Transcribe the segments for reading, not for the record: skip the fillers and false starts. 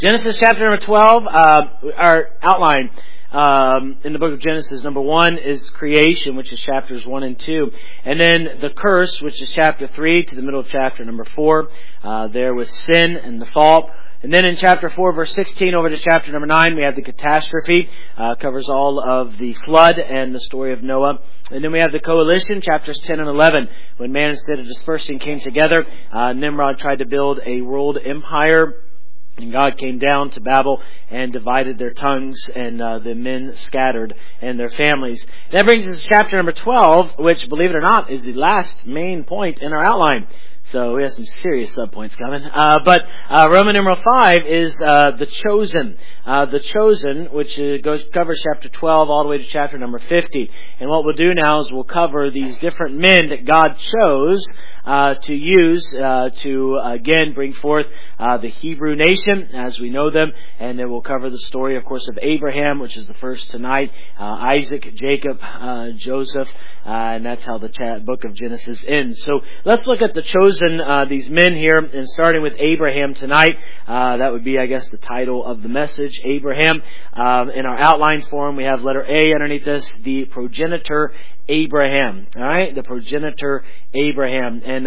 Genesis chapter number 12, our outline in the book of Genesis, number 1 is creation, which is chapters 1 and 2. And then the curse, which is chapter 3 to the middle of chapter number 4, there with sin and the fall. And then in chapter 4, verse 16 over to chapter number 9, we have the catastrophe, covers all of the flood and the story of Noah. And then we have the coalition, chapters 10 and 11, when man instead of dispersing came together. Nimrod tried to build a world empire. And God came down to Babel and divided their tongues, and the men scattered and their families. That brings us to chapter number 12, which, believe it or not, is the last main point in our outline. So we have some serious subpoints coming. But Roman numeral 5 is the chosen. The chosen, which covers chapter 12 all the way to chapter number 50. And what we'll do now is we'll cover these different men that God chose to use to, again, bring forth the Hebrew nation as we know them. And then we'll cover the story, of course, of Abraham, which is the first tonight, Isaac, Jacob, Joseph, and that's how the book of Genesis ends. So let's look at the chosen, these men here, and starting with Abraham tonight. That would be, I guess, the title of the message, Abraham. In our outline form, we have letter A underneath this, the progenitor Abraham. All right, the progenitor Abraham, and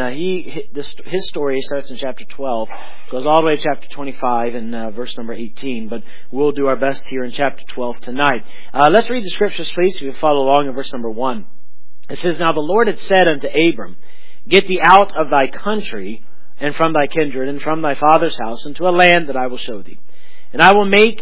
his story starts in chapter 12, goes all the way to chapter 25 and verse number 18. But we'll do our best here in chapter 12 tonight. Let's read the scriptures, please. So you can follow along in verse number 1. It says, "Now the Lord had said unto Abram, Get thee out of thy country, and from thy kindred, and from thy father's house, into a land that I will show thee. And I will make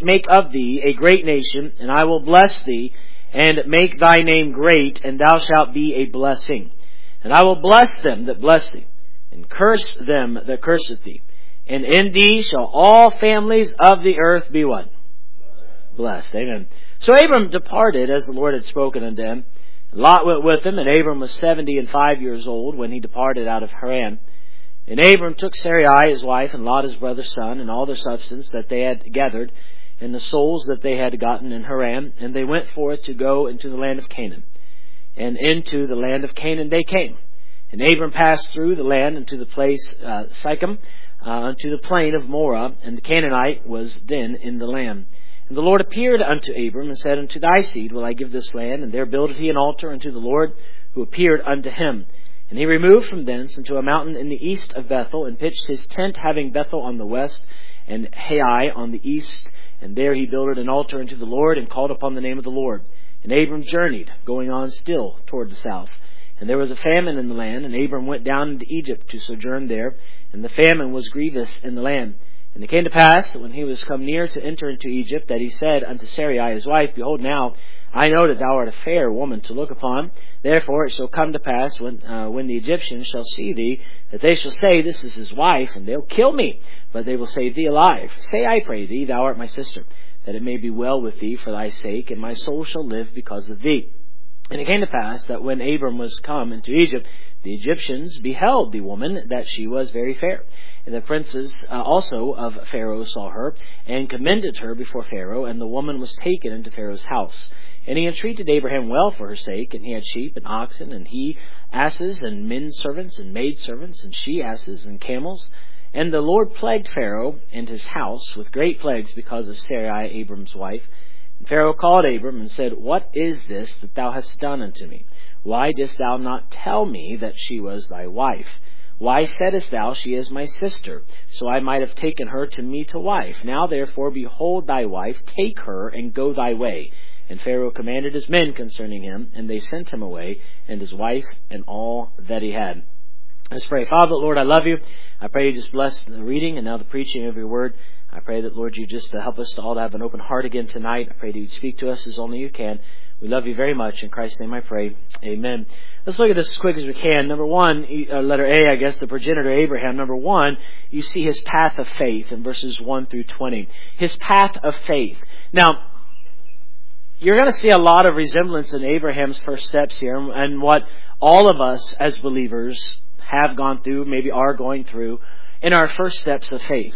of thee a great nation, and I will bless thee, and make thy name great, and thou shalt be a blessing. And I will bless them that bless thee, and curse them that curseth thee. And in thee shall all families of the earth be" what? Blessed. Amen. So Abram departed as the Lord had spoken unto him. Lot went with him, and Abram was 75 years old when he departed out of Haran. And Abram took Sarai his wife, and Lot his brother's son, and all their substance that they had gathered, and the souls that they had gotten in Haran, and they went forth to go into the land of Canaan. And into the land of Canaan they came. And Abram passed through the land into the place Sichem, unto the plain of Morah, and the Canaanite was then in the land. And the Lord appeared unto Abram, and said, Unto thy seed will I give this land, and there builded he an altar unto the Lord, who appeared unto him. And he removed from thence unto a mountain in the east of Bethel, and pitched his tent, having Bethel on the west, and Hai on the east. And there he builded an altar unto the Lord, and called upon the name of the Lord. And Abram journeyed, going on still toward the south. And there was a famine in the land, and Abram went down into Egypt to sojourn there, and the famine was grievous in the land. And it came to pass, that when he was come near to enter into Egypt, that he said unto Sarai his wife, Behold now, I know that thou art a fair woman to look upon. Therefore it shall come to pass, when the Egyptians shall see thee, that they shall say, This is his wife, and they'll kill me, but they will save thee alive. Say, I pray thee, thou art my sister, that it may be well with thee for thy sake, and my soul shall live because of thee. And it came to pass, that when Abram was come into Egypt, the Egyptians beheld the woman, that she was very fair. And the princes also of Pharaoh saw her, and commended her before Pharaoh, and the woman was taken into Pharaoh's house. And he entreated Abraham well for her sake, and he had sheep and oxen, and he asses, and men servants, and maid servants, and she asses, and camels. And the Lord plagued Pharaoh and his house with great plagues because of Sarai, Abram's wife. And Pharaoh called Abram, and said, What is this that thou hast done unto me? Why didst thou not tell me that she was thy wife? Why saidst thou, She is my sister? So I might have taken her to me to wife. Now therefore, behold thy wife, take her, and go thy way. And Pharaoh commanded his men concerning him, and they sent him away, and his wife, and all that he had. Let's pray. Father, Lord, I love you. I pray you just bless the reading and now the preaching of your word. I pray that, Lord, you just help us to all to have an open heart again tonight. I pray that you'd speak to us as only you can. We love you very much. In Christ's name I pray. Amen. Let's look at this as quick as we can. Number 1, letter A, I guess, the progenitor Abraham. Number 1, you see his path of faith in verses 1 through 20. His path of faith. Now, you're going to see a lot of resemblance in Abraham's first steps here, and what all of us as believers have gone through, maybe are going through, in our first steps of faith.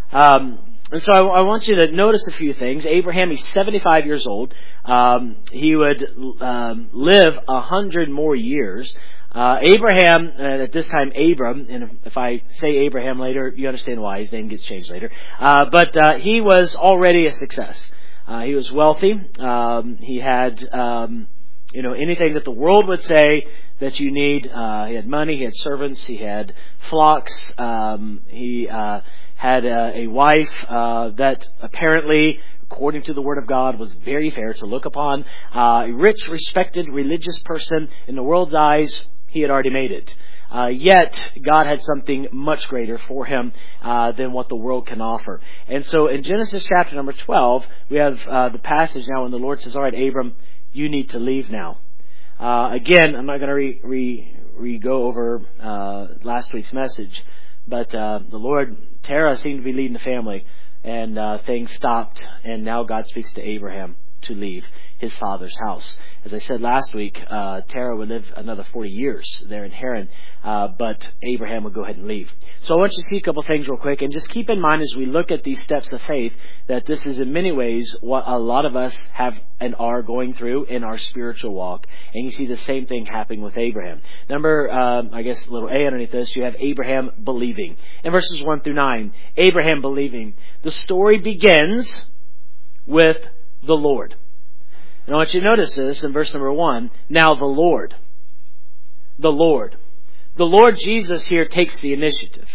And so I want you to notice a few things. Abraham, he's 75 years old. He would live 100 more years. Abraham, at this time Abram, and if I say Abraham later, you understand why. His name gets changed later. But he was already a success. He was wealthy. He had, anything that the world would say that you need. He had money, he had servants, he had flocks, he had a wife that apparently, according to the Word of God, was very fair to look upon. A rich, respected, religious person in the world's eyes. He had already made it. Yet, God had something much greater for him than what the world can offer. And so in Genesis chapter number 12, we have the passage now when the Lord says, all right, Abram, you need to leave now. Again, I'm not going to go over last week's message, but the Lord, Terah seemed to be leading the family, and things stopped, and now God speaks to Abraham to leave his father's house. As I said last week, Terah would live another 40 years there in Haran, but Abraham would go ahead and leave. So I want you to see a couple things real quick, and just keep in mind as we look at these steps of faith that this is in many ways what a lot of us have and are going through in our spiritual walk. And you see the same thing happening with Abraham. Number, little A underneath this, you have Abraham believing. In verses 1 through 9, Abraham believing. The story begins with the Lord. And I want you to notice this in verse number 1. Now the Lord. The Lord. The Lord Jesus here takes the initiative.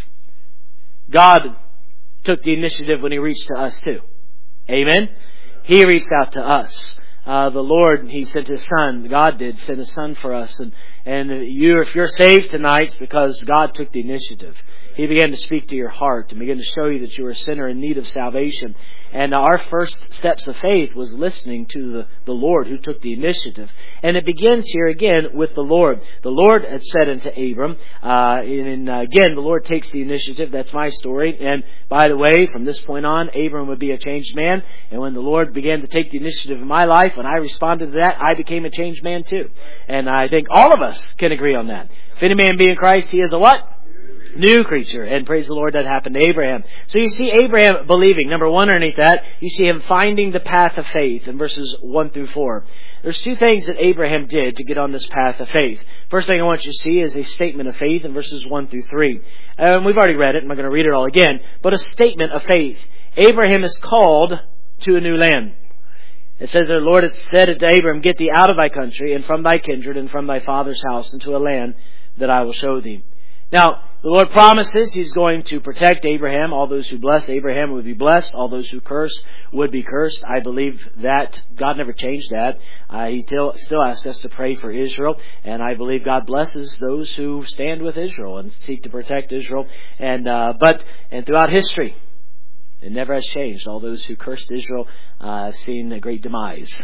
God took the initiative when He reached to us too. Amen? He reached out to us. The Lord, He sent His Son. God did send His Son for us. And if you're saved tonight, it's because God took the initiative. He began to speak to your heart and began to show you that you were a sinner in need of salvation. And our first steps of faith was listening to the Lord who took the initiative. And it begins here again with the Lord. The Lord had said unto Abram, again, the Lord takes the initiative. That's my story. And by the way, from this point on, Abram would be a changed man. And when the Lord began to take the initiative in my life, when I responded to that, I became a changed man too. And I think all of us can agree on that. If any man be in Christ, he is a what? New creature. And praise the Lord, that happened to Abraham. So you see Abraham believing. Number 1 underneath that, you see him finding the path of faith in verses 1 through 4. There's 2 things that Abraham did to get on this path of faith. First thing I want you to see is a statement of faith in verses 1 through 3. We've already read it. I'm not going to read it all again. But a statement of faith. Abraham is called to a new land. It says, the Lord has said unto Abraham, get thee out of thy country and from thy kindred and from thy father's house into a land that I will show thee. Now, the Lord promises He's going to protect Abraham. All those who bless Abraham would be blessed. All those who curse would be cursed. I believe that God never changed that. He still asks us to pray for Israel. And I believe God blesses those who stand with Israel and seek to protect Israel. And throughout history, it never has changed. All those who cursed Israel have seen a great demise.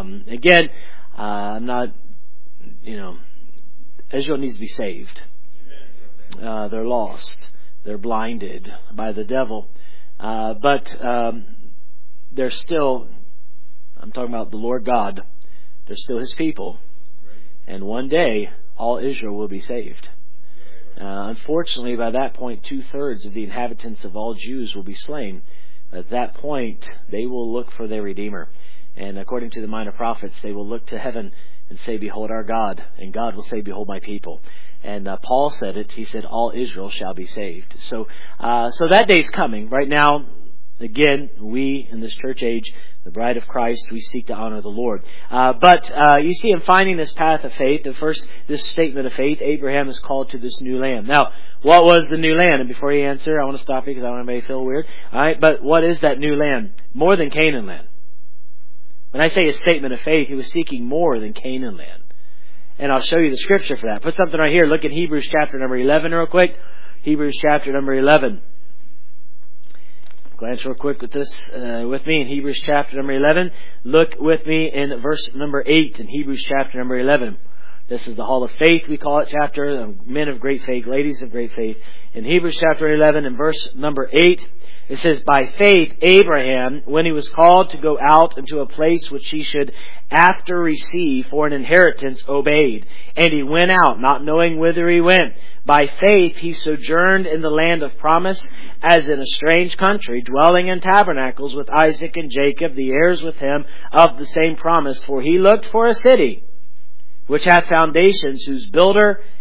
Israel needs to be saved. They're lost. They're blinded by the devil. But they're still, I'm talking about the Lord God, they're still His people. And one day, all Israel will be saved. Unfortunately, by that point, 2/3 of the inhabitants of all Jews will be slain. At that point, they will look for their Redeemer. And according to the minor prophets, they will look to heaven and say, behold our God. And God will say, behold my people. And Paul said it. He said, all Israel shall be saved. So that day's coming. Right now, again, we in this church age, the bride of Christ, we seek to honor the Lord. But you see him finding this path of faith. This statement of faith, Abraham is called to this new land. Now, what was the new land? And before you answer, I want to stop you because I don't want anybody to feel weird. All right, but what is that new land? More than Canaan land. When I say a statement of faith, he was seeking more than Canaan land. And I'll show you the scripture for that. Put something right here. Look at Hebrews chapter number 11 real quick. Hebrews chapter number 11. Glance real quick with this with me in Hebrews chapter number 11. Look with me in verse number 8 in Hebrews chapter number 11. This is the Hall of Faith, we call it, chapter. Men of great faith, ladies of great faith. In Hebrews chapter 11 and verse number 8, it says, by faith Abraham, when he was called to go out into a place which he should after receive for an inheritance, obeyed. And he went out, not knowing whither he went. By faith he sojourned in the land of promise, as in a strange country, dwelling in tabernacles with Isaac and Jacob, the heirs with him of the same promise. For he looked for a city which hath foundations, whose builder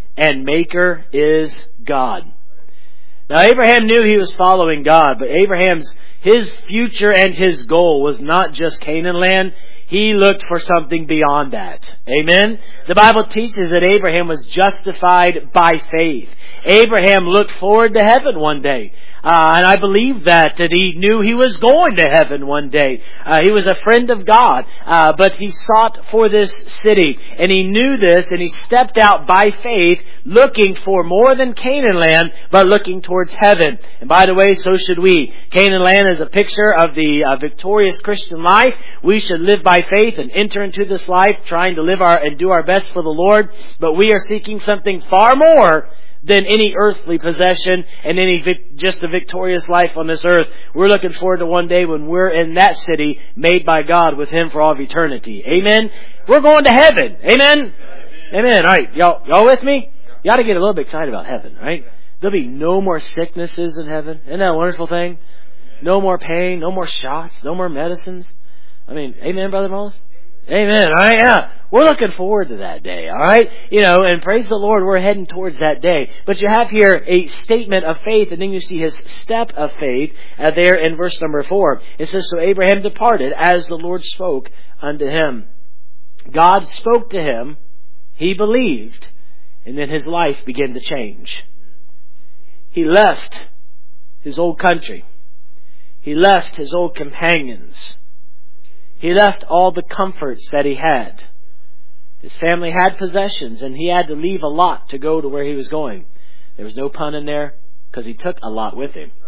and maker is God. Now Abraham knew he was following God, but his future and his goal was not just Canaan land. He looked for something beyond that. Amen? The Bible teaches that Abraham was justified by faith. Abraham looked forward to heaven one day. And I believe that he knew he was going to heaven one day. He was a friend of God, but he sought for this city. And he knew this, and he stepped out by faith, looking for more than Canaan land, but looking towards heaven. And by the way, so should we. Canaan land is a picture of the victorious Christian life. We should live by faith and enter into this life, trying to live and do our best for the Lord. But we are seeking something far more than any earthly possession and just a victorious life on this earth. We're looking forward to one day when we're in that city made by God with Him for all of eternity. Amen? We're going to heaven. Amen? Amen. All right. Y'all with me? You ought to get a little bit excited about heaven, right? There'll be no more sicknesses in heaven. Isn't that a wonderful thing? No more pain, no more shots, no more medicines. I mean, amen, Brother Moss? Amen. All right, yeah. We're looking forward to that day, all right? And praise the Lord, we're heading towards that day. But you have here a statement of faith, and then you see his step of faith there in verse number 4. It says, so Abraham departed as the Lord spoke unto him. God spoke to him, he believed, and then his life began to change. He left his old country. He left his old companions. He left all the comforts that he had. His family had possessions, and he had to leave a lot to go to where he was going. There was no pun in there, because he took a lot with him.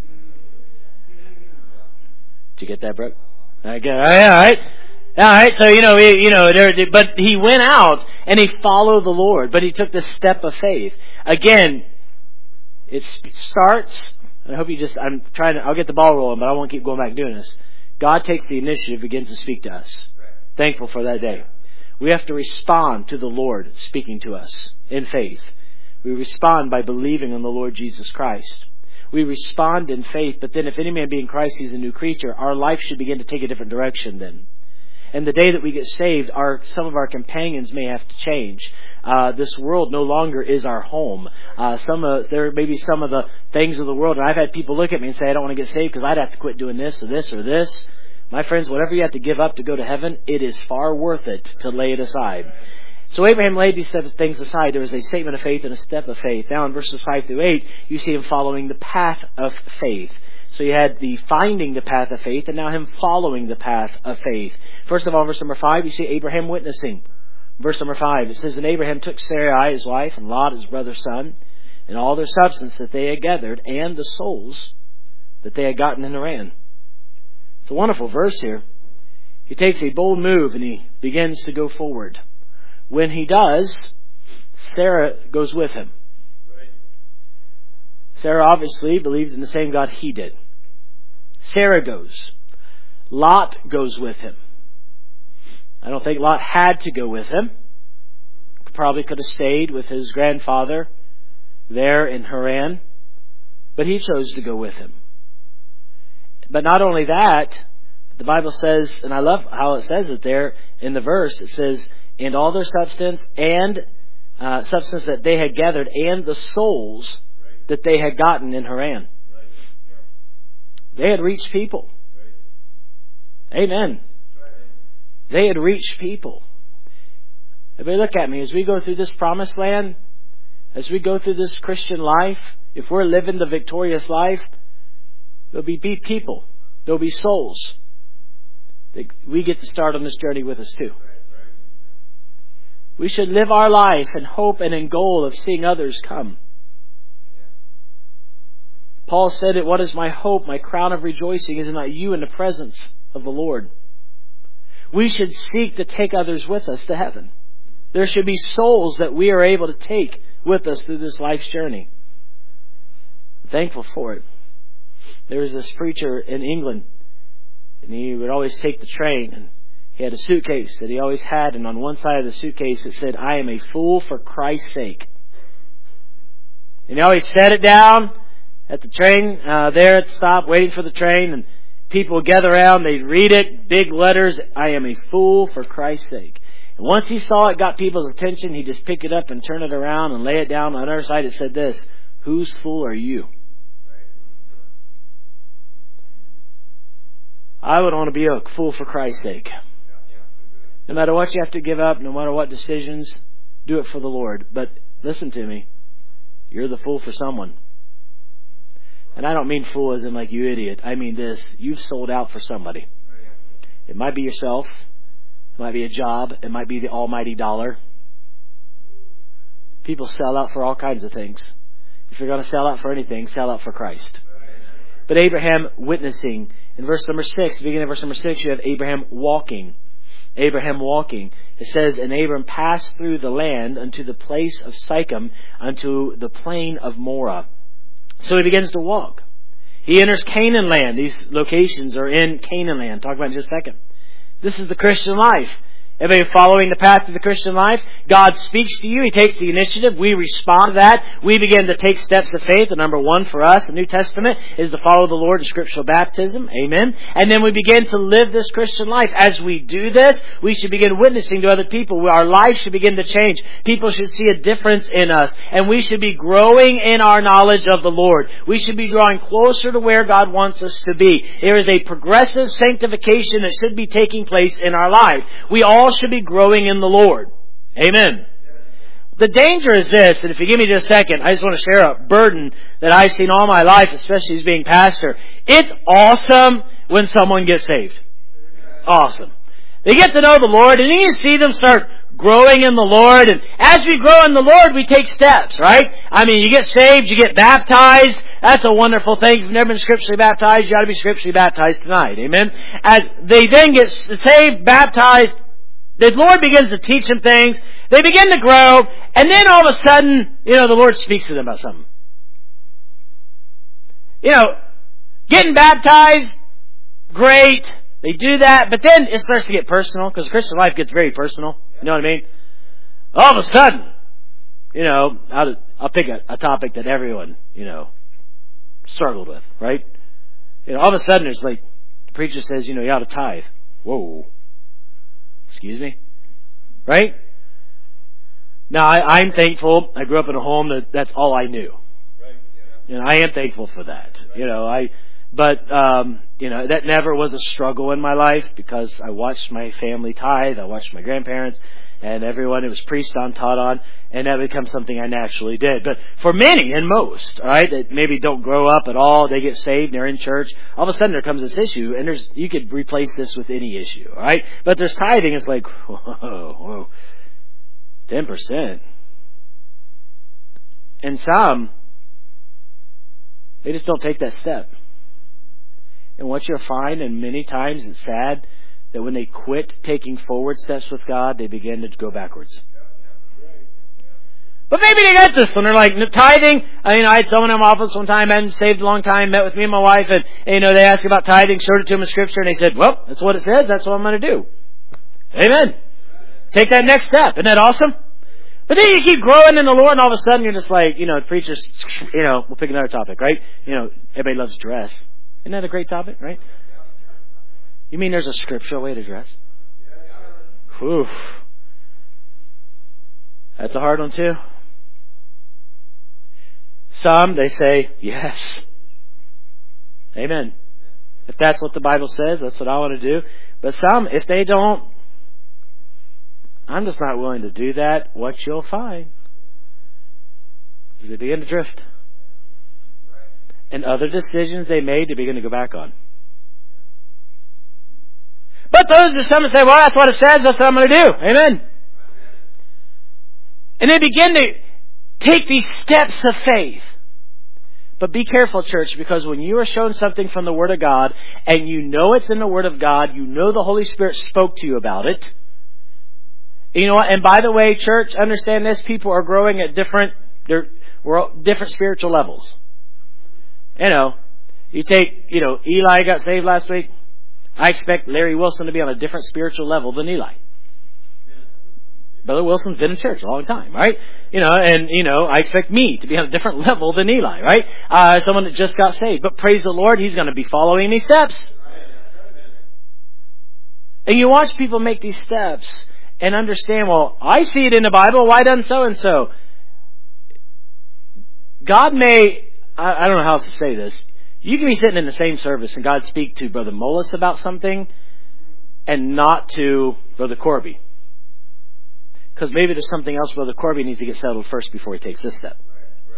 Did you get that, Brooke? All right. All right. So but he went out and he followed the Lord, but he took the step of faith. Again, it starts. I hope I'll get the ball rolling, but I won't keep going back and doing this. God takes the initiative, begins to speak to us. Thankful for that day. We have to respond to the Lord speaking to us in faith. We respond by believing in the Lord Jesus Christ. We respond in faith, but then if any man be in Christ, he's a new creature. Our life should begin to take a different direction then. And the day that we get saved, some of our companions may have to change. This world no longer is our home. There may be some of the things of the world, and I've had people look at me and say, I don't want to get saved because I'd have to quit doing this or this or this. My friends, whatever you have to give up to go to heaven, it is far worth it to lay it aside. So Abraham laid these things aside. There was a statement of faith and a step of faith. Now in verses 5 through 8, you see him following the path of faith. So you had the finding the path of faith, and now him following the path of faith. First of all, verse number 5, you see Abraham witnessing. Verse number 5, it says, and Abraham took Sarai his wife, and Lot his brother's son, and all their substance that they had gathered, and the souls that they had gotten in Haran. It's a wonderful verse here. He takes a bold move, and he begins to go forward. When he does, Sarah goes with him. Sarah obviously believed in the same God he did. Sarah goes. Lot goes with him. I don't think Lot had to go with him. Probably could have stayed with his grandfather there in Haran. But he chose to go with him. But not only that, the Bible says, and I love how it says it there in the verse, it says, and all their substance and substance that they had gathered, and the souls that they had gotten in Haran. They had reached people. Amen. They had reached people. Everybody look at me. As we go through this promised land, as we go through this Christian life, if we're living the victorious life, there'll be people. There'll be souls. We get to start on this journey with us too. We should live our life in hope and in goal of seeing others come. Paul said it, what is my hope, my crown of rejoicing, is not you in the presence of the Lord. We should seek to take others with us to heaven. There should be souls that we are able to take with us through this life's journey. I'm thankful for it. There was this preacher in England, and he would always take the train, and he had a suitcase that he always had, and on one side of the suitcase it said, I am a fool for Christ's sake. And he always set it down at the train, there at the stop, waiting for the train, and people would gather around, they'd read it, big letters, I am a fool for Christ's sake. And once he saw it got people's attention, he'd just pick it up and turn it around and lay it down. On the other side, it said this, whose fool are you? I would want to be a fool for Christ's sake. No matter what you have to give up, no matter what decisions, do it for the Lord. But listen to me. You're the fool for someone. And I don't mean fool as in like you idiot. I mean this. You've sold out for somebody. It might be yourself. It might be a job. It might be the almighty dollar. People sell out for all kinds of things. If you're going to sell out for anything, sell out for Christ. But Abraham witnessing. In verse number 6, beginning of verse number 6, you have Abraham walking. Abraham walking. It says, and Abram passed through the land unto the place of Sychem, unto the plain of Moreh. So he begins to walk. He enters Canaan land. These locations are in Canaan land. Talk about it in just a second. This is the Christian life. Everybody following the path of the Christian life? God speaks to you. He takes the initiative. We respond to that. We begin to take steps of faith. The number one for us, the New Testament, is to follow the Lord in scriptural baptism. Amen. And then we begin to live this Christian life. As we do this, we should begin witnessing to other people. Our life should begin to change. People should see a difference in us. And we should be growing in our knowledge of the Lord. We should be drawing closer to where God wants us to be. There is a progressive sanctification that should be taking place in our life. We all should be growing in the Lord. Amen. The danger is this, and if you give me just a second, I just want to share a burden that I've seen all my life, especially as being pastor. It's awesome when someone gets saved. Awesome. They get to know the Lord, and then you see them start growing in the Lord, and as we grow in the Lord, we take steps, right? I mean, you get saved, you get baptized. That's a wonderful thing. If you've never been scripturally baptized, you ought to be scripturally baptized tonight. Amen? As they then get saved, baptized, the Lord begins to teach them things. They begin to grow. And then all of a sudden, the Lord speaks to them about something. Getting baptized, great. They do that. But then it starts to get personal, because the Christian life gets very personal. You know what I mean? All of a sudden, I'll pick a topic that everyone, struggled with, right? All of a sudden it's like, the preacher says, you ought to tithe. Whoa. Excuse me? Right? Now, I'm thankful. I grew up in a home that's all I knew. Right. Yeah. I am thankful for that. Right. That never was a struggle in my life, because I watched my family tithe. I watched my grandparents and everyone. It was preached on, taught on, and that becomes something I naturally did. But for many and most, all right, that maybe don't grow up at all, they get saved, they're in church, all of a sudden there comes this issue, and you could replace this with any issue, all right? But there's tithing, it's like, whoa, 10%. And some, they just don't take that step. And what you'll find, and many times it's sad, that when they quit taking forward steps with God, they begin to go backwards. But maybe they got this one. They're like, tithing. I had someone in my office one time, hadn't saved a long time, met with me and my wife, and they asked about tithing, showed it to them in Scripture, and they said, well, that's what it says, that's what I'm going to do. Amen. Take that next step. Isn't that awesome? But then you keep growing in the Lord, and all of a sudden you're just like, preachers, we'll pick another topic, right? Everybody loves dress. Isn't that a great topic, right? You mean there's a scriptural way to dress? Whew. That's a hard one too. Some, they say, yes. Amen. If that's what the Bible says, that's what I want to do. But some, if they don't, I'm just not willing to do that. What you'll find is they begin to drift. And other decisions they made, they begin to go back on. But those are some that say, well, that's what it says, that's what I'm going to do. Amen. And they begin to take these steps of faith. But be careful, church, because when you are shown something from the Word of God, and you know it's in the Word of God, you know the Holy Spirit spoke to you about it. You know what? And by the way, church, understand this, people are growing at different spiritual levels. You take, Eli got saved last week. I expect Larry Wilson to be on a different spiritual level than Eli. Brother Wilson's been in church a long time, right? I expect me to be on a different level than Eli, right? Someone that just got saved. But praise the Lord, he's going to be following these steps. And you watch people make these steps, and understand, well, I see it in the Bible, why doesn't so-and-so? God may, I don't know how else to say this. You can be sitting in the same service and God speak to Brother Mullis about something and not to Brother Corby. Because maybe there's something else Brother Corby needs to get settled first before he takes this step.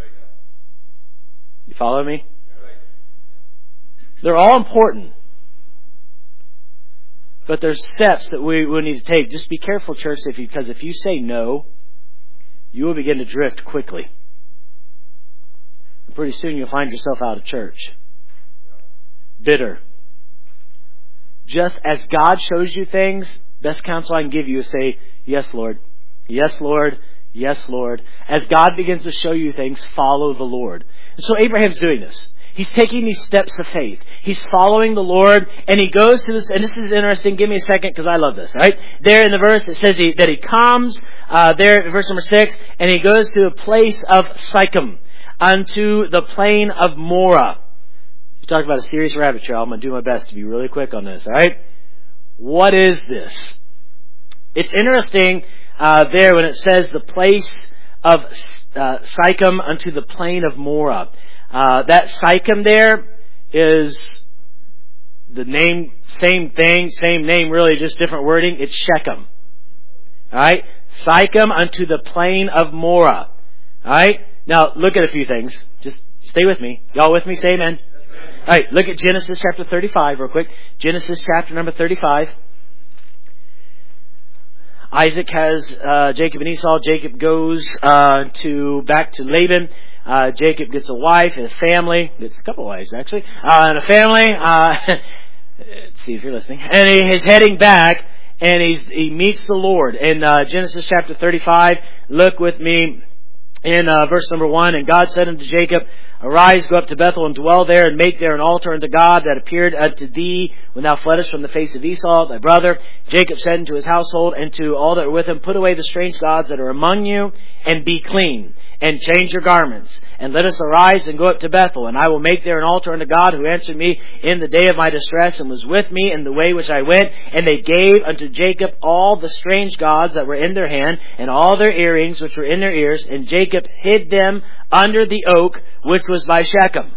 You follow me? They're all important. But there's steps that we need to take. Just be careful, church, because if you say no, you will begin to drift quickly. And pretty soon you'll find yourself out of church. Bitter. Just as God shows you things, best counsel I can give you is say, yes, Lord. Yes, Lord. Yes, Lord. As God begins to show you things, follow the Lord. And so Abraham's doing this. He's taking these steps of faith. He's following the Lord, and he goes to this, and this is interesting. Give me a second, because I love this, right? There in the verse, it says that he comes, there in verse number 6, and he goes to a place of Sychem, unto the plain of Morah. You talk about a serious rabbit trail. I'm going to do my best to be really quick on this, alright? What is this? It's interesting, there when it says the place of Sychem unto the plain of Morah. That Sychem there is the name, same thing, same name, really, just different wording. It's Shechem. Alright? Sychem unto the plain of Morah. Alright? Now, look at a few things. Just stay with me. Y'all with me? Say amen. Alright, look at Genesis chapter 35 real quick. Genesis chapter number 35. Isaac has Jacob and Esau. Jacob goes back to Laban. Jacob gets a wife and a family. Gets a couple of wives, actually. And a family. Let's see if you're listening. And he is heading back, and he meets the Lord. In Genesis chapter 35, look with me in verse number 1. And God said unto Jacob, Arise, go up to Bethel and dwell there, and make there an altar unto God that appeared unto thee when thou fleddest from the face of Esau, thy brother. Jacob said unto his household and to all that were with him, Put away the strange gods that are among you, and be clean, and change your garments. And let us arise and go up to Bethel, and I will make there an altar unto God, who answered me in the day of my distress, and was with me in the way which I went. And they gave unto Jacob all the strange gods that were in their hand, and all their earrings which were in their ears. And Jacob hid them under the oak which was by Shechem.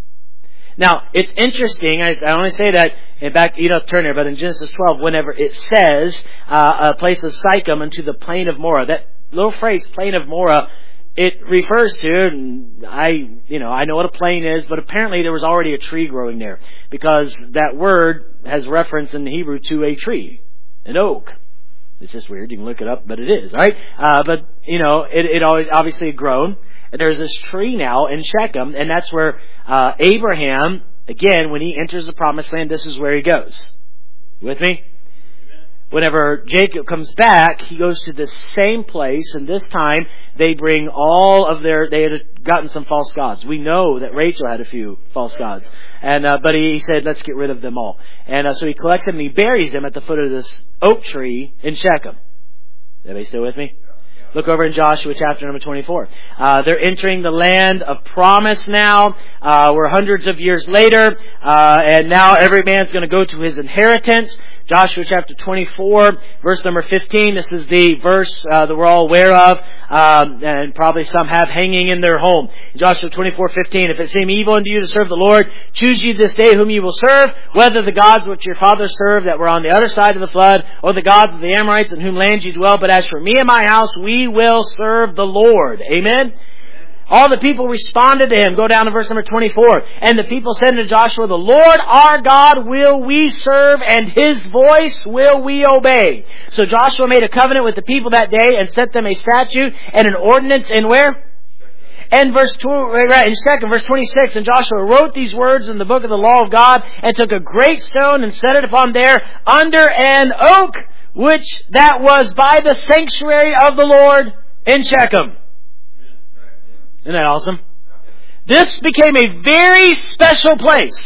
Now, it's interesting, I only say that, in fact, you don't turn there, but in Genesis 12, whenever it says, a place of Sychem unto the plain of Morah, that little phrase, plain of Morah, it refers to, and I know what a plain is, but apparently there was already a tree growing there, because that word has reference in Hebrew to a tree, an oak. It's just weird, you can look it up, but it is, right? But, it always obviously had grown. And there's this tree now in Shechem, and that's where Abraham, again, when he enters the promised land, this is where he goes. You with me? Amen. Whenever Jacob comes back, he goes to the same place, and this time they bring all of they had gotten some false gods. We know that Rachel had a few false gods. And but he said, let's get rid of them all. And so he collects them and he buries them at the foot of this oak tree in Shechem. Everybody still with me? Look over in Joshua chapter number 24. They're entering the land of promise now. We're hundreds of years later. And now every man's going to go to his inheritance. Joshua chapter 24, verse number 15. This is the verse that we're all aware of. And probably some have hanging in their home. Joshua 24:15. If it seem evil unto you to serve the Lord, choose ye this day whom ye will serve, whether the gods which your fathers served that were on the other side of the flood, or the gods of the Amorites in whom land ye dwell. But as for me and my house, we will serve the Lord. Amen? All the people responded to him. Go down to verse number 24. And the people said to Joshua, The Lord our God will we serve, and His voice will we obey. So Joshua made a covenant with the people that day, and set them a statute and an ordinance in where? And in Shechem, verse 26, and Joshua wrote these words in the book of the law of God, and took a great stone and set it upon there under an oak, which that was by the sanctuary of the Lord in Shechem. Isn't that awesome? This became a very special place.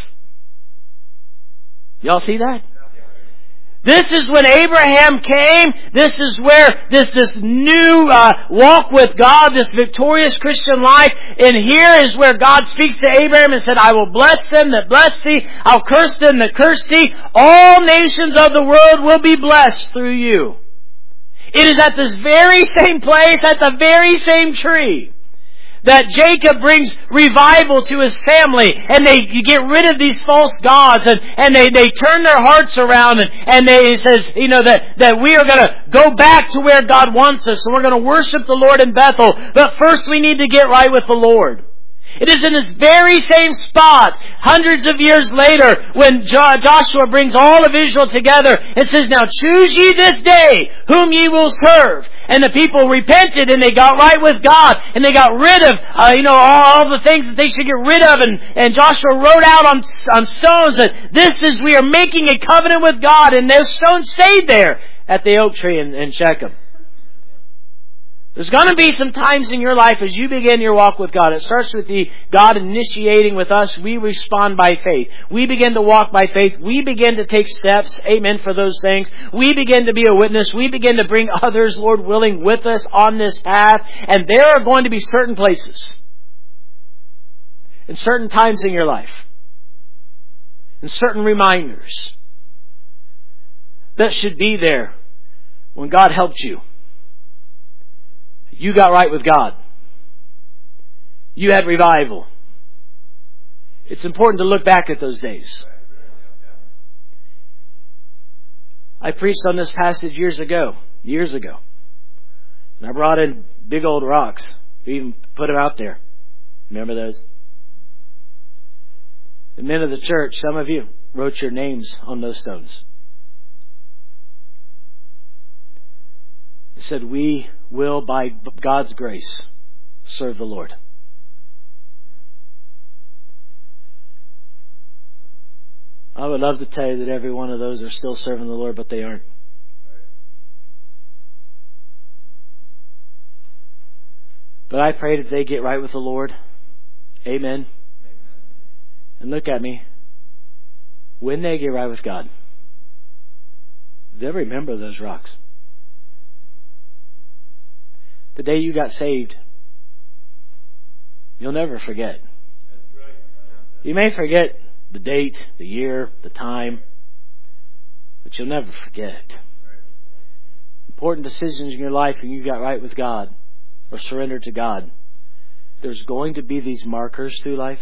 Y'all see that? This is when Abraham came. This is where this new walk with God, this victorious Christian life. And here is where God speaks to Abraham and said, I will bless them that bless thee. I'll curse them that curse thee. All nations of the world will be blessed through you. It is at this very same place, at the very same tree, that Jacob brings revival to his family, and they get rid of these false gods, and they turn their hearts around, and it says, that we are going to go back to where God wants us, and we're going to worship the Lord in Bethel. But first we need to get right with the Lord. It is in this very same spot, hundreds of years later, when Joshua brings all of Israel together and says, now choose ye this day whom ye will serve. And the people repented and they got right with God, and they got rid of, all the things that they should get rid of. And Joshua wrote out on stones that we are making a covenant with God, and those stones stayed there at the oak tree in Shechem. There's going to be some times in your life as you begin your walk with God. It starts with God initiating with us. We respond by faith. We begin to walk by faith. We begin to take steps, amen, for those things. We begin to be a witness. We begin to bring others, Lord willing, with us on this path. And there are going to be certain places, and certain times in your life, and certain reminders that should be there when God helped you. You got right with God. You had revival. It's important to look back at those days. I preached on this passage years ago. And I brought in big old rocks. We even put them out there. Remember those? The men of the church, some of you, wrote your names on those stones. They said, we will, by God's grace, serve the Lord. I would love to tell you that every one of those are still serving the Lord, but they aren't. But I pray that they get right with the Lord. Amen. And look at me. When they get right with God, they'll remember those rocks. The day you got saved, you'll never forget. You may forget the date, the year, the time, but you'll never forget. Important decisions in your life when you got right with God or surrendered to God. There's going to be these markers through life.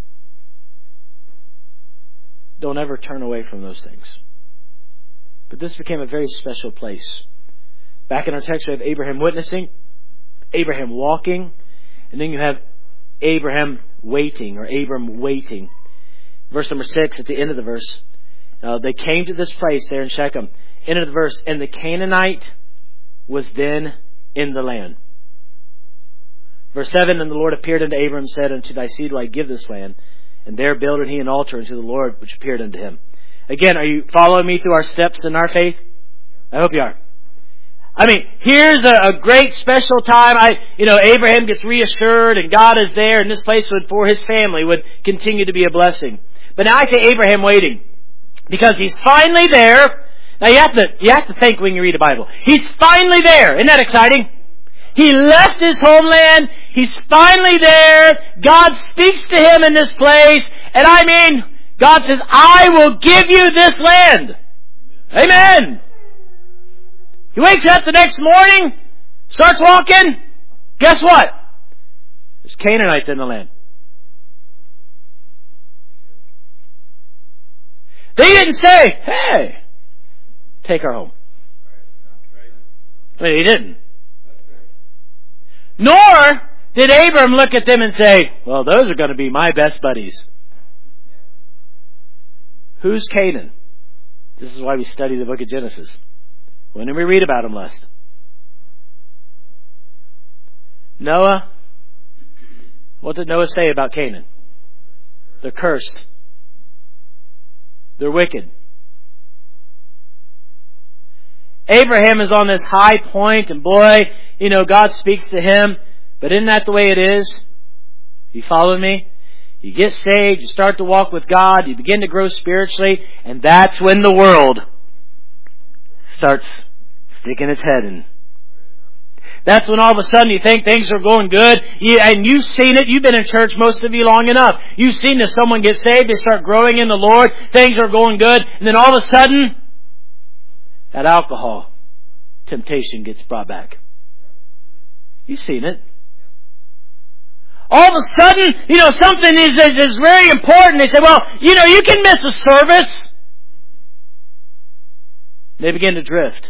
Don't ever turn away from those things. But this became a very special place. Back in our text, we have Abraham witnessing, Abraham walking, and then you have Abraham waiting, or Abram waiting. Verse number 6, at the end of the verse, they came to this place there in Shechem. End of the verse, and the Canaanite was then in the land. Verse 7, and the Lord appeared unto Abram and said, unto thy seed will I give this land. And there builded he an altar unto the Lord, which appeared unto him. Again, are you following me through our steps in our faith? I hope you are. I mean, here's a great special time. Abraham gets reassured, and God is there, and this place for his family would continue to be a blessing. But now I say Abraham waiting, because he's finally there. Now you have to think when you read the Bible. He's finally there. Isn't that exciting? He left his homeland. He's finally there. God speaks to him in this place, and God says, I will give you this land. Amen. He wakes up the next morning, starts walking. Guess what? There's Canaanites in the land. They didn't say, hey, take her home. He didn't. Nor did Abram look at them and say, well, those are going to be my best buddies. Who's Canaan? This is why we study the book of Genesis. When did we read about him last? Noah. What did Noah say about Canaan? They're cursed. They're wicked. Abraham is on this high point, and boy, God speaks to him. But isn't that the way it is? You following me? You get saved, you start to walk with God, you begin to grow spiritually, and that's when the world starts sticking its head in. That's when all of a sudden you think things are going good, and you've seen it. You've been in church, most of you, long enough. You've seen this. Someone get saved, they start growing in the Lord, things are going good, and then all of a sudden, that alcohol temptation gets brought back. You've seen it. All of a sudden, something is very important. They say, well, you can miss a service. They begin to drift.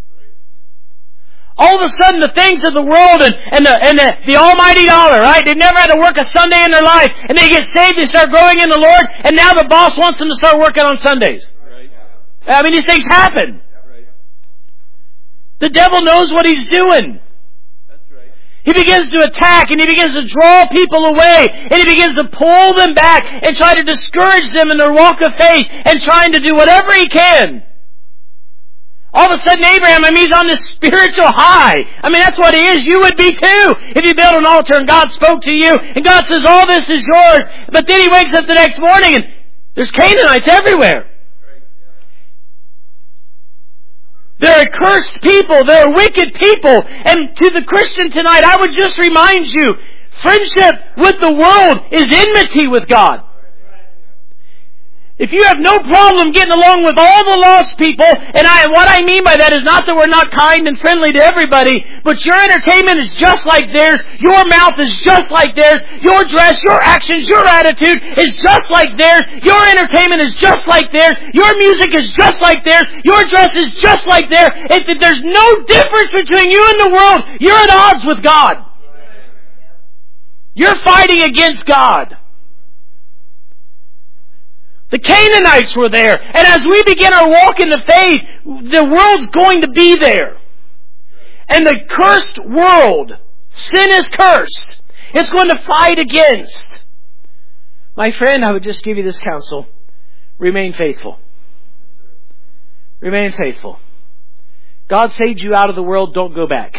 All of a sudden, the things of the world and the almighty dollar, right? They've never had to work a Sunday in their life, and they get saved, they start growing in the Lord, and now the boss wants them to start working on Sundays. I mean, these things happen. The devil knows what he's doing. He begins to attack and he begins to draw people away and he begins to pull them back and try to discourage them in their walk of faith and trying to do whatever he can. All of a sudden Abraham, he's on this spiritual high. That's what he is. You would be too if you built an altar and God spoke to you and God says, all this is yours. But then he wakes up the next morning and there's Canaanites everywhere. They're accursed people. They're wicked people. And to the Christian tonight, I would just remind you, friendship with the world is enmity with God. If you have no problem getting along with all the lost people, and what I mean by that is not that we're not kind and friendly to everybody, but your entertainment is just like theirs, your mouth is just like theirs, your dress, your actions, your attitude is just like theirs, your entertainment is just like theirs, your music is just like theirs, your dress is just like theirs. There's no difference between you and the world. You're at odds with God. You're fighting against God. The Canaanites were there. And as we begin our walk in the faith, the world's going to be there. And the cursed world, sin is cursed. It's going to fight against. My friend, I would just give you this counsel. Remain faithful. Remain faithful. God saved you out of the world, don't go back.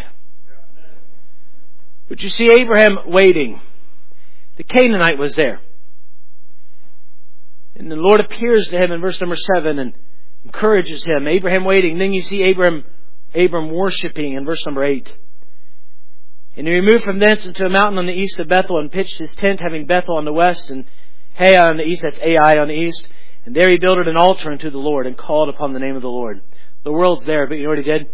But you see Abraham waiting. The Canaanite was there. And the Lord appears to him in verse number 7 and encourages him. Abraham waiting. Then you see Abram worshiping in verse number 8. And he removed from thence into a mountain on the east of Bethel and pitched his tent, having Bethel on the west and Hai on the east. That's Ai on the east. And there he builded an altar unto the Lord and called upon the name of the Lord. The world's there, but you know what he did?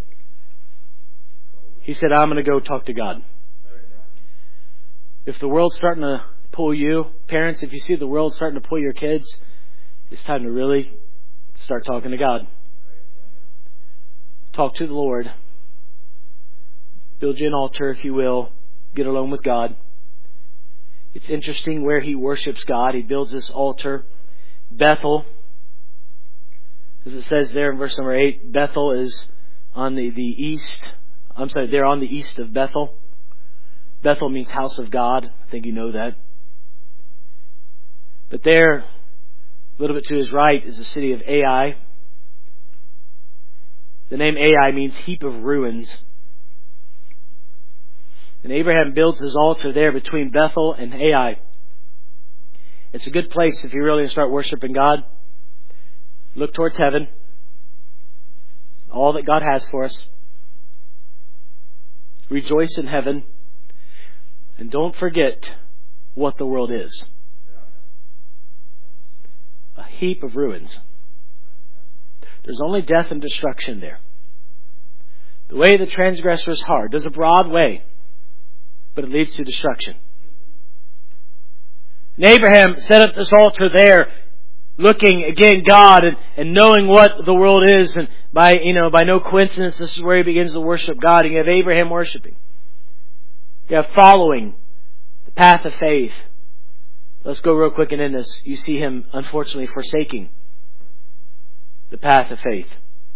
He said, I'm going to go talk to God. If the world's starting to pull you, parents, if you see the world starting to pull your kids, it's time to really start talking to God. Talk to the Lord. Build you an altar, if you will. Get alone with God. It's interesting where he worships God. He builds this altar. Bethel, as it says there in verse number 8, Bethel is on the east. They're on the east of Bethel. Bethel means house of God. I think you know that. But there, a little bit to his right, is the city of Ai. The name Ai means heap of ruins. And Abraham builds his altar there between Bethel and Ai. It's a good place if you really start worshiping God. Look towards heaven. All that God has for us. Rejoice in heaven. And don't forget what the world is. A heap of ruins. There's only death and destruction there. The way of the transgressor is hard. There's a broad way, but it leads to destruction. And Abraham set up this altar there, looking again God and knowing what the world is, and by no coincidence, this is where he begins to worship God. And you have Abraham worshiping. You have following the path of faith. Let's go real quick and end this. You see him, unfortunately, forsaking the path of faith.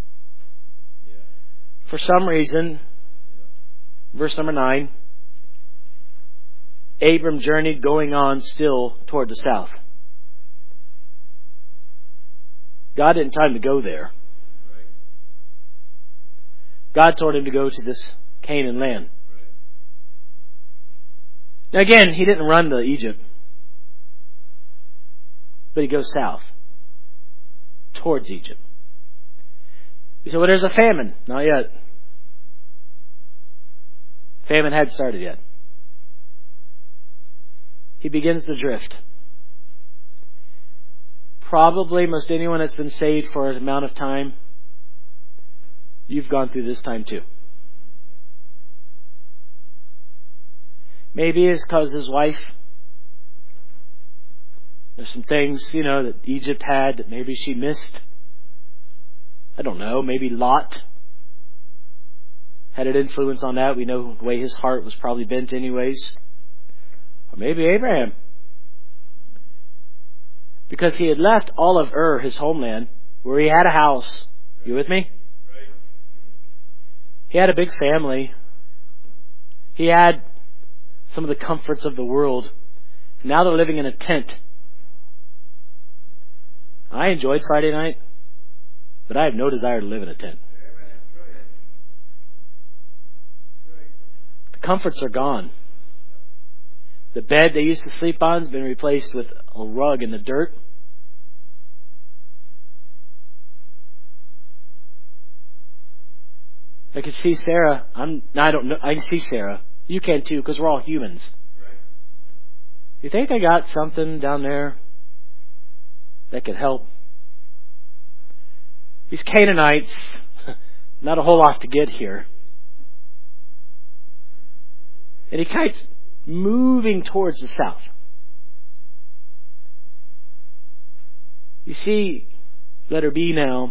For some reason, verse number 9, Abram journeyed going on still toward the south. God didn't tell him to go there. God told him to go to this Canaan land. Now again, he didn't run to Egypt. But he goes south. Towards Egypt. You say, well, there's a famine. Not yet. Famine hadn't started yet. He begins to drift. Probably most anyone that's been saved for an amount of time, you've gone through this time too. Maybe it's because his wife, there's some things, that Egypt had that maybe she missed. I don't know. Maybe Lot had an influence on that. We know the way his heart was probably bent anyways. Or maybe Abraham. Because he had left all of Ur, his homeland, where he had a house. You with me? He had a big family. He had some of the comforts of the world. Now they're living in a tent. I enjoyed Friday night, but I have no desire to live in a tent. The comforts are gone. The bed they used to sleep on has been replaced with a rug in the dirt. I can see Sarah. I don't know. I can see Sarah. You can too, because we're all humans. You think I got something down there that could help? These Canaanites, not a whole lot to get here. And he keeps moving towards the south. You see, letter B now.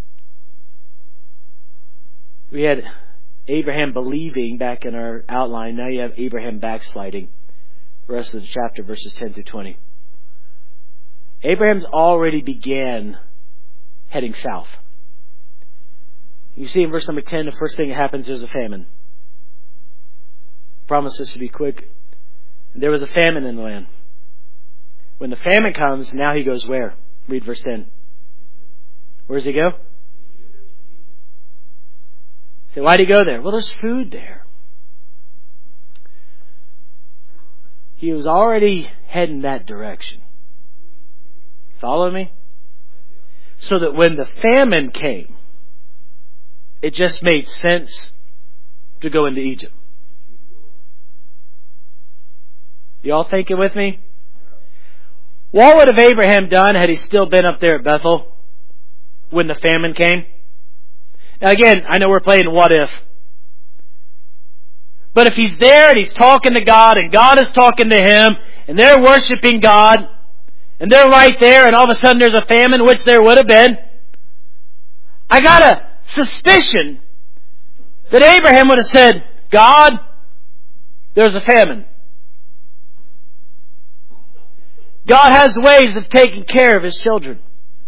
We had Abraham believing back in our outline. Now you have Abraham backsliding. The rest of the chapter, verses 10 through 20. Abraham's already began heading south. You see in verse number 10, the first thing that happens is a famine. Promises to be quick. And there was a famine in the land. When the famine comes, now he goes where? Read verse 10. Where does he go? So why'd he go there? Well, there's food there. He was already heading that direction. Follow me? So that when the famine came, it just made sense to go into Egypt. Y'all thinking with me? What would have Abraham done had he still been up there at Bethel when the famine came? Now again, I know we're playing what if. But if he's there and he's talking to God and God is talking to him and they're worshiping God and they're right there and all of a sudden there's a famine, which there would have been, I got a suspicion that Abraham would have said, God, there's a famine. God has ways of taking care of His children.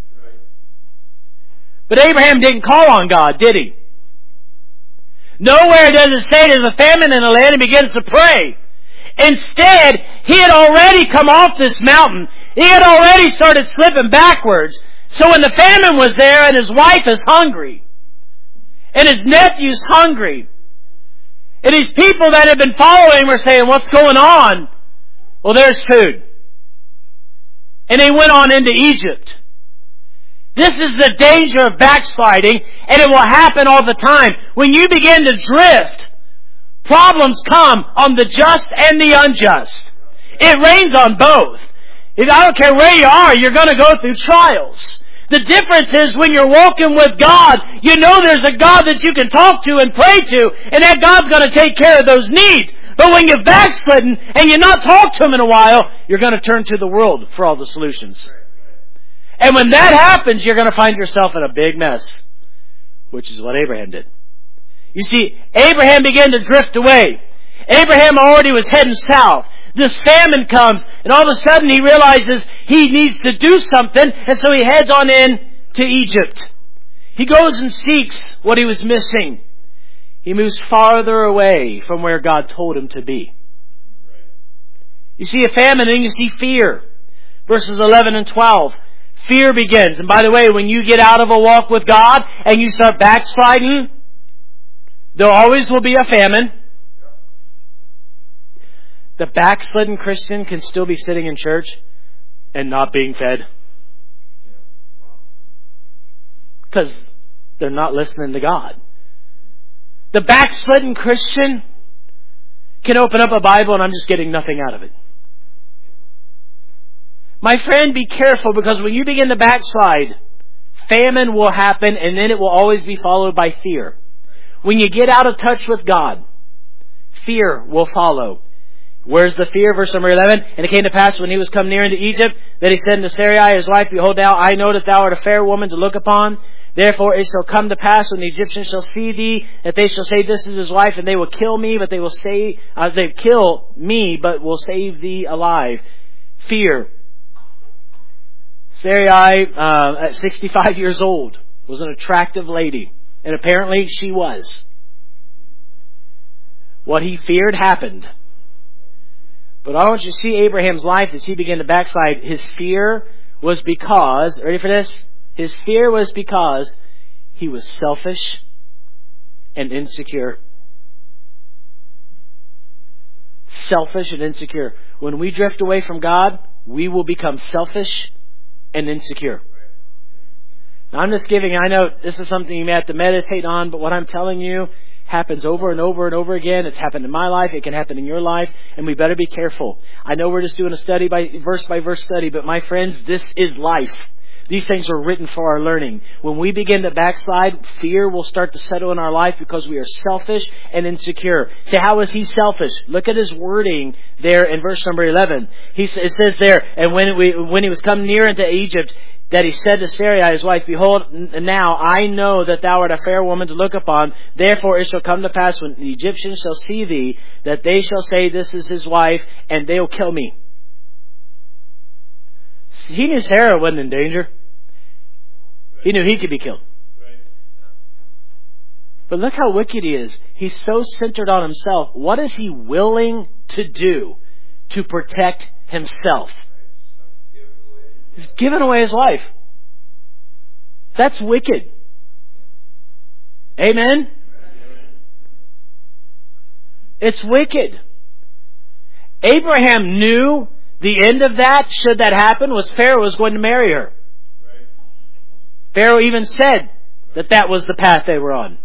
But Abraham didn't call on God, did he? Nowhere does it say there's a famine in the land and begins to pray. Instead, he had already come off this mountain. He had already started slipping backwards. So when the famine was there and his wife is hungry, and his nephew's hungry, and these people that had been following were saying, what's going on? Well, there's food. And they went on into Egypt. This is the danger of backsliding, and it will happen all the time. When you begin to drift, problems come on the just and the unjust. It rains on both. I don't care where you are, you're going to go through trials. The difference is when you're walking with God, you know there's a God that you can talk to and pray to, and that God's going to take care of those needs. But when you're backslidden and you're not talked to Him in a while, you're going to turn to the world for all the solutions. And when that happens, you're going to find yourself in a big mess, which is what Abraham did. You see, Abraham began to drift away. Abraham already was heading south. This famine comes, and all of a sudden he realizes he needs to do something, and so he heads on in to Egypt. He goes and seeks what he was missing. He moves farther away from where God told him to be. You see a famine, and you see fear. Verses 11 and 12. Fear begins. And by the way, when you get out of a walk with God and you start backsliding, there always will be a famine. The backslidden Christian can still be sitting in church and not being fed. Because they're not listening to God. The backslidden Christian can open up a Bible and I'm just getting nothing out of it. My friend, be careful, because when you begin to backslide, famine will happen, and then it will always be followed by fear. When you get out of touch with God, fear will follow. Where's the fear? Verse number 11. And it came to pass when he was come near into Egypt, that he said unto Sarai his wife, Behold, now I know that thou art a fair woman to look upon. Therefore it shall come to pass when the Egyptians shall see thee, that they shall say, This is his wife, and they will kill me, but they will say, they kill me, but will save thee alive. Fear. Sarai, at 65 years old, was an attractive lady. And apparently she was. What he feared happened. But I want you to see Abraham's life as he began to backslide. His fear was because, ready for this? His fear was because he was selfish and insecure. Selfish and insecure. When we drift away from God, we will become selfish and insecure. Now I'm just giving, I know this is something you may have to meditate on, but what I'm telling you happens over and over and over again. It's happened in my life. It can happen in your life. And we better be careful. I know we're just doing a study by verse study, but my friends, this is life. These things are written for our learning. When we begin to backslide, fear will start to settle in our life because we are selfish and insecure. Say, how is he selfish? Look at his wording there in verse number 11. It says there, and when he was come near into Egypt, that he said to Sarai his wife, Behold, now I know that thou art a fair woman to look upon. Therefore it shall come to pass when the Egyptians shall see thee, that they shall say, This is his wife, and they'll kill me. He knew Sarah wasn't in danger. He knew he could be killed. But look how wicked he is. He's so centered on himself. What is he willing to do to protect himself? He's given away his life. That's wicked. Amen? It's wicked. Abraham knew the end of that, should that happen, was Pharaoh was going to marry her. Pharaoh even said that was the path they were on.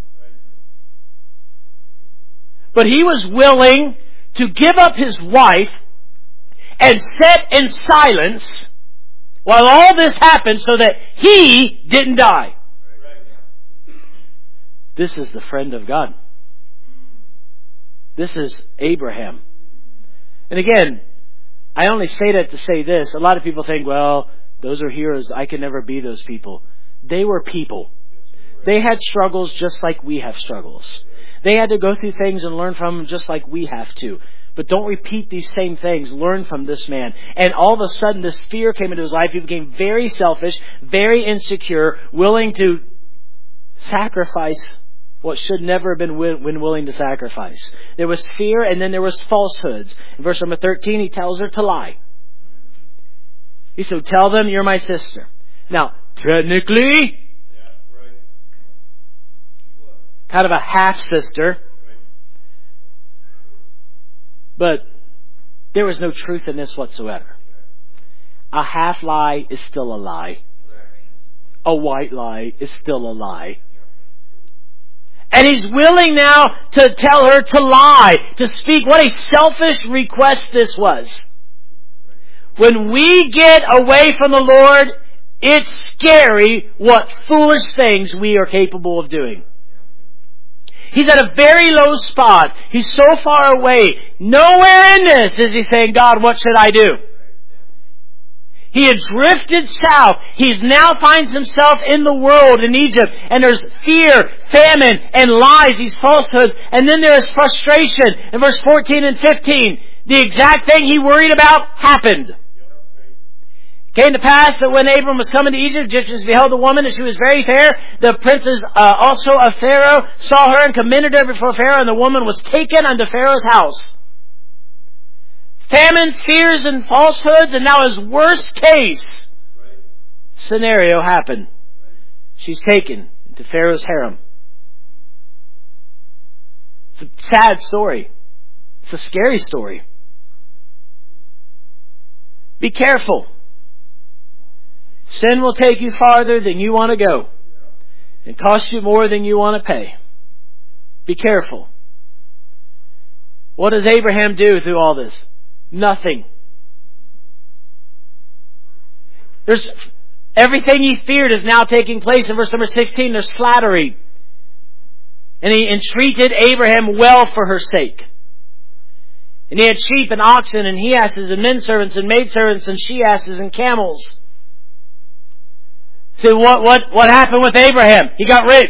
But he was willing to give up his wife and sit in silence while all this happened so that he didn't die. This is the friend of God. This is Abraham. And again, I only say that to say this. A lot of people think, well, those are heroes. I can never be those people. They were people. They had struggles just like we have struggles. They had to go through things and learn from them just like we have to. But don't repeat these same things. Learn from this man. And all of a sudden this fear came into his life. He became very selfish, very insecure, willing to sacrifice what should never have been willing to sacrifice. There was fear, and then there was falsehoods. In verse number 13, he tells her to lie. He said, Tell them you're my sister. Now, technically, kind of a half-sister. But there was no truth in this whatsoever. A half lie is still a lie. A white lie is still a lie. And he's willing now to tell her to lie, to speak. What a selfish request this was. When we get away from the Lord, it's scary what foolish things we are capable of doing. He's at a very low spot. He's so far away. Nowhere in this is he saying, God, what should I do? He had drifted south. He now finds himself in the world in Egypt. And there's fear, famine, and lies, these falsehoods. And then there is frustration. In verse 14 and 15, the exact thing he worried about happened. It came to pass that when Abram was coming to Egypt, Egyptians beheld the woman, and she was very fair. The princes also of Pharaoh saw her and commended her before Pharaoh, and the woman was taken unto Pharaoh's house. Famine, fears, and falsehoods, and now his worst case scenario happened. She's taken into Pharaoh's harem. It's a sad story. It's a scary story. Be careful. Sin will take you farther than you want to go and cost you more than you want to pay. Be careful. What does Abraham do through all this? Nothing. There's everything he feared is now taking place. In verse number 16, there's flattery. And he entreated Abraham well for her sake. And he had sheep and oxen and he-asses and men servants and maidservants and she-asses and camels. See, what happened with Abraham? He got rich.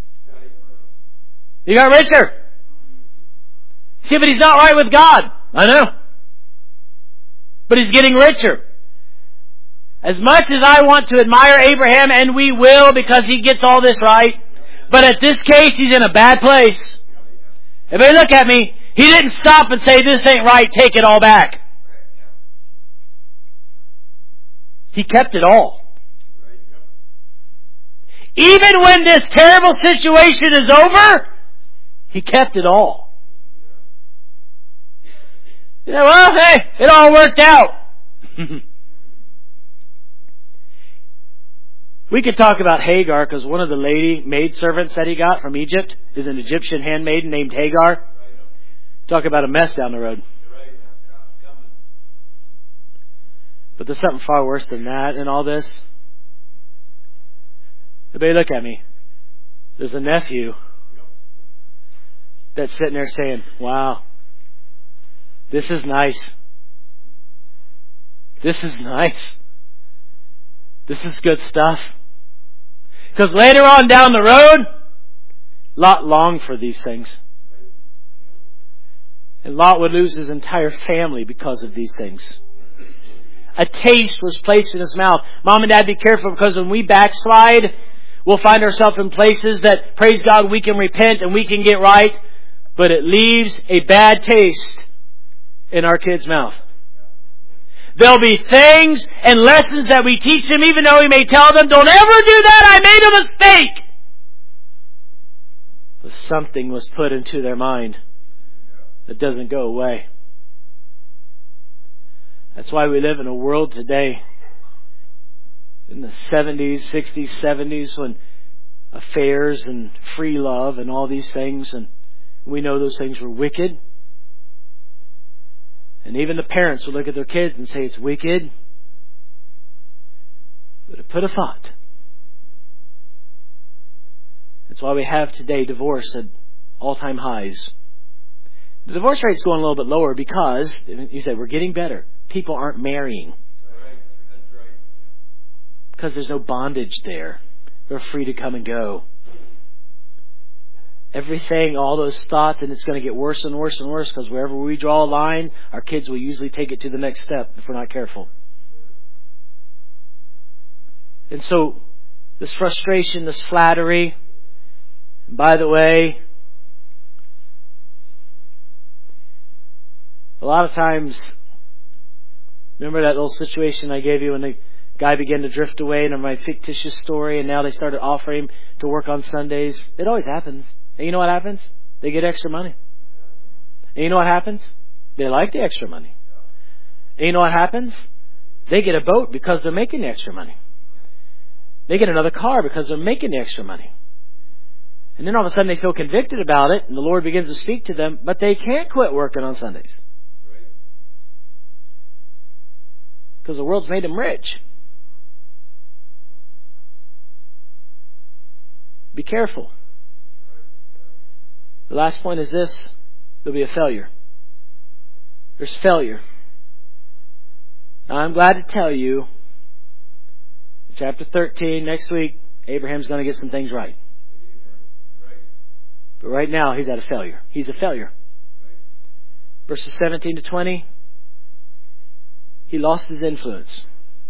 He got richer. See, but he's not right with God. I know. But he's getting richer. As much as I want to admire Abraham, and we will because he gets all this right, but at this case, he's in a bad place. Everybody look at me. He didn't stop and say, this ain't right, take it all back. He kept it all. Even when this terrible situation is over, he kept it all. You know, well, hey, it all worked out. We could talk about Hagar because one of the lady maidservants that he got from Egypt is an Egyptian handmaiden named Hagar. Talk about a mess down the road. But there's something far worse than that in all this. Everybody look at me. There's a nephew that's sitting there saying, wow, this is nice. This is nice. This is good stuff. Because later on down the road, Lot longed for these things. And Lot would lose his entire family because of these things. A taste was placed in his mouth. Mom and Dad, be careful because when we backslide, we'll find ourselves in places that, praise God, we can repent and we can get right, but it leaves a bad taste in our kids' mouth. There'll be things and lessons that we teach them, even though we may tell them, don't ever do that, I made a mistake. But something was put into their mind that doesn't go away. That's why we live in a world today, in the 70s, 60s, 70s, when affairs and free love and all these things, and we know those things were wicked. And even the parents would look at their kids and say it's wicked. But it put a thought. That's why we have today divorce at all-time highs. The divorce rate's going a little bit lower because, you said, we're getting better. People aren't marrying. That's right. Because there's no bondage there. They're free to come and go. Everything, all those thoughts, and it's going to get worse and worse and worse because wherever we draw lines, our kids will usually take it to the next step if we're not careful. And so, this frustration, this flattery, and by the way, a lot of times, remember that little situation I gave you when the guy began to drift away and my fictitious story, and now they started offering him to work on Sundays? It always happens. And you know what happens? They get extra money. And you know what happens? They like the extra money. And you know what happens? They get a boat because they're making the extra money. They get another car because they're making the extra money. And then all of a sudden they feel convicted about it, and the Lord begins to speak to them, but they can't quit working on Sundays. Because the world's made them rich. Be careful. The last point is this. There'll be a failure. There's failure. Now I'm glad to tell you, chapter 13, next week, Abraham's going to get some things right. But right now, he's at a failure. He's a failure. Verses 17 to 20, he lost his influence.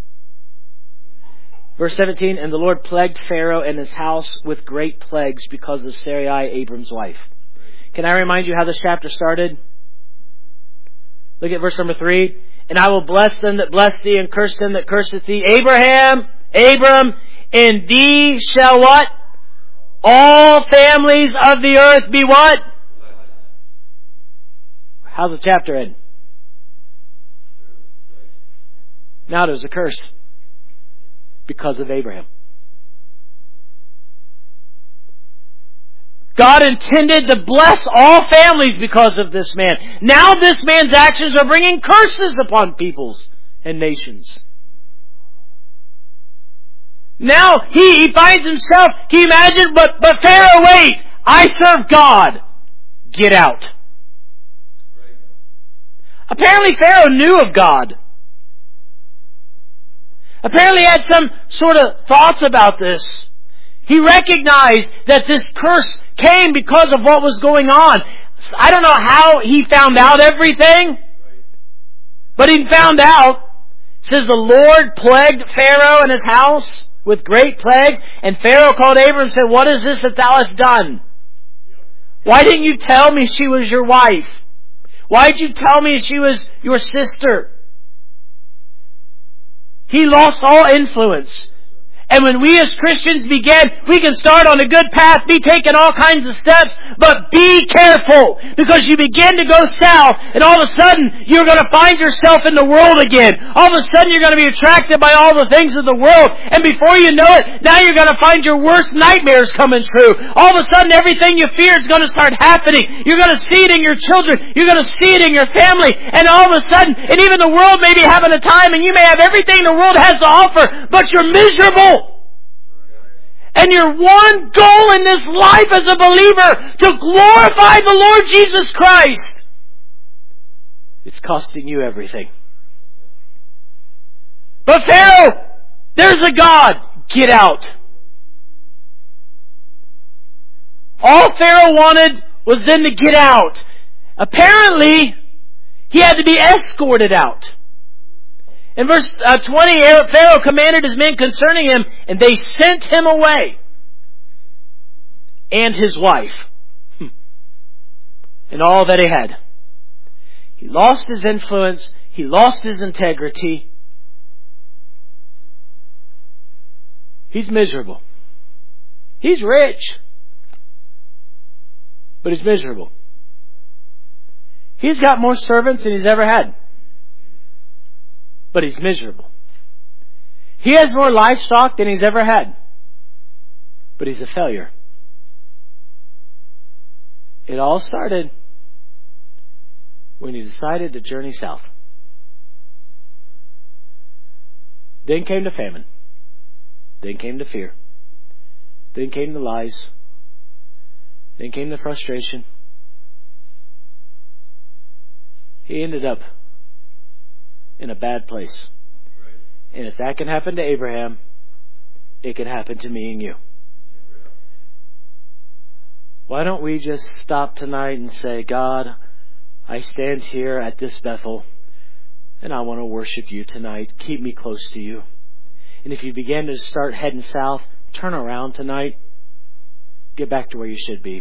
Verse 17, and the Lord plagued Pharaoh and his house with great plagues because of Sarai, Abram's wife. Can I remind you how this chapter started? Look at verse number 3. And I will bless them that bless thee, and curse them that curseth thee. Abram, in thee shall what? All families of the earth be what? How's the chapter end? Now there's a curse because of Abraham. God intended to bless all families because of this man. Now this man's actions are bringing curses upon peoples and nations. Now he finds himself, can you imagine? But Pharaoh, wait, I serve God. Get out. Apparently Pharaoh knew of God. Apparently he had some sort of thoughts about this. He recognized that this curse came because of what was going on. I don't know how he found out everything, but he found out. It says the Lord plagued Pharaoh and his house with great plagues, and Pharaoh called Abram and said, "What is this that thou hast done? Why didn't you tell me she was your wife? Why did you tell me she was your sister?" He lost all influence. And when we as Christians begin, we can start on a good path, be taking all kinds of steps, but be careful, because you begin to go south, and all of a sudden, you're going to find yourself in the world again. All of a sudden, you're going to be attracted by all the things of the world, and before you know it, now you're going to find your worst nightmares coming true. All of a sudden, everything you fear is going to start happening. You're going to see it in your children. You're going to see it in your family, and all of a sudden, and even the world may be having a time, and you may have everything the world has to offer, but you're miserable. And your one goal in this life as a believer, to glorify the Lord Jesus Christ, it's costing you everything. But Pharaoh, there's a God. Get out. All Pharaoh wanted was them to get out. Apparently, he had to be escorted out. In verse 20, Pharaoh commanded his men concerning him, and they sent him away. And his wife. And all that he had. He lost his influence. He lost his integrity. He's miserable. He's rich. But he's miserable. He's got more servants than he's ever had. But he's miserable. He has more livestock than he's ever had. But he's a failure. It all started when he decided to journey south. Then came the famine. Then came the fear. Then came the lies. Then came the frustration. He ended up in a bad place. And if that can happen to Abraham, it can happen to me and you. Why don't we just stop tonight and say, God, I stand here at this Bethel, and I want to worship you tonight. Keep me close to you. And if you begin to start heading south, turn around tonight. Get back to where you should be.